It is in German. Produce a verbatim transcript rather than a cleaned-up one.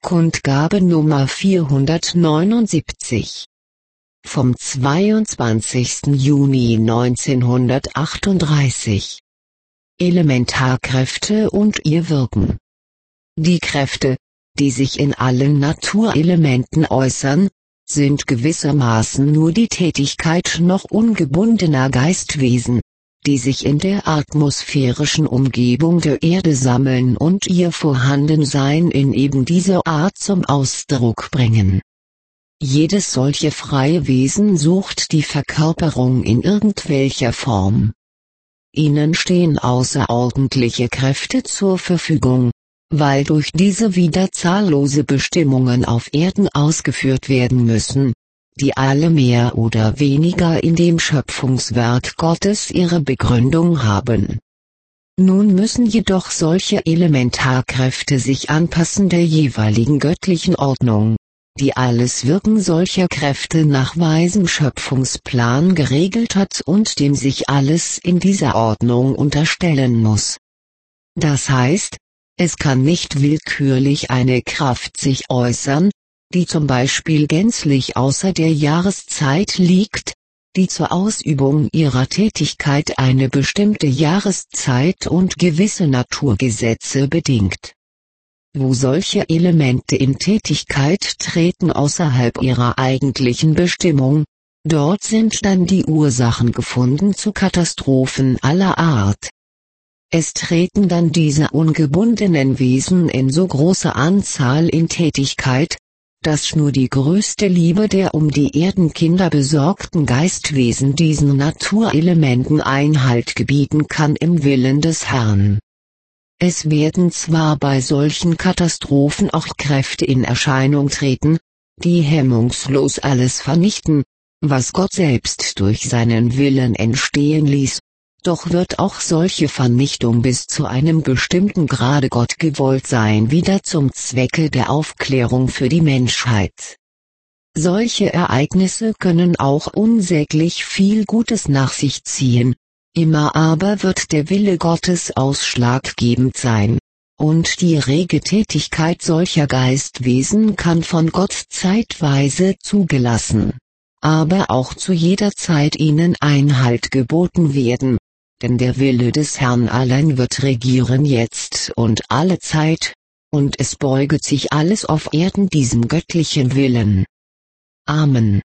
Kundgabe Nummer vierhundertneunundsiebzig vom zweiundzwanzigsten Juni neunzehnhundertachtunddreißig. Elementarkräfte und ihr Wirken. Die Kräfte, die sich in allen Naturelementen äußern, sind gewissermaßen nur die Tätigkeit noch ungebundener Geistwesen, die sich in der atmosphärischen Umgebung der Erde sammeln und ihr Vorhandensein in eben dieser Art zum Ausdruck bringen. Jedes solche freie Wesen sucht die Verkörperung in irgendwelcher Form. Ihnen stehen außerordentliche Kräfte zur Verfügung, weil durch diese wieder zahllose Bestimmungen auf Erden ausgeführt werden müssen, die alle mehr oder weniger in dem Schöpfungswerk Gottes ihre Begründung haben. Nun müssen jedoch solche Elementarkräfte sich anpassen der jeweiligen göttlichen Ordnung, die alles Wirken solcher Kräfte nach weisem Schöpfungsplan geregelt hat und dem sich alles in dieser Ordnung unterstellen muss. Das heißt, es kann nicht willkürlich eine Kraft sich äußern, die zum Beispiel gänzlich außer der Jahreszeit liegt, die zur Ausübung ihrer Tätigkeit eine bestimmte Jahreszeit und gewisse Naturgesetze bedingt. Wo solche Elemente in Tätigkeit treten außerhalb ihrer eigentlichen Bestimmung, dort sind dann die Ursachen gefunden zu Katastrophen aller Art. Es treten dann diese ungebundenen Wesen in so großer Anzahl in Tätigkeit, dass nur die größte Liebe der um die Erdenkinder besorgten Geistwesen diesen Naturelementen Einhalt gebieten kann im Willen des Herrn. Es werden zwar bei solchen Katastrophen auch Kräfte in Erscheinung treten, die hemmungslos alles vernichten, was Gott selbst durch seinen Willen entstehen ließ, doch wird auch solche Vernichtung bis zu einem bestimmten Grade Gott gewollt sein wieder zum Zwecke der Aufklärung für die Menschheit. Solche Ereignisse können auch unsäglich viel Gutes nach sich ziehen, immer aber wird der Wille Gottes ausschlaggebend sein, und die rege Tätigkeit solcher Geistwesen kann von Gott zeitweise zugelassen, aber auch zu jeder Zeit ihnen Einhalt geboten werden. Denn der Wille des Herrn allein wird regieren jetzt und alle Zeit, und es beuget sich alles auf Erden diesem göttlichen Willen. Amen.